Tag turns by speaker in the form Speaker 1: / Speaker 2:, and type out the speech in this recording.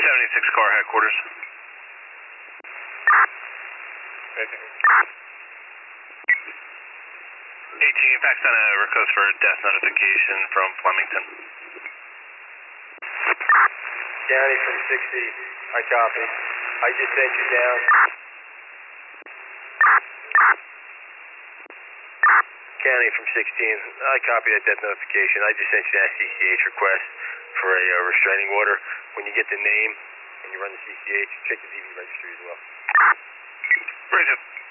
Speaker 1: 76 car headquarters. 18, fax on a request for death notification from Flemington.
Speaker 2: Downey from 60, I copy. I just sent you down. County from 16, I copy that death notification. I just sent you that CCH request for a restraining order. When you get the name and you run the CCH, check the DV registry as well.
Speaker 1: Very good.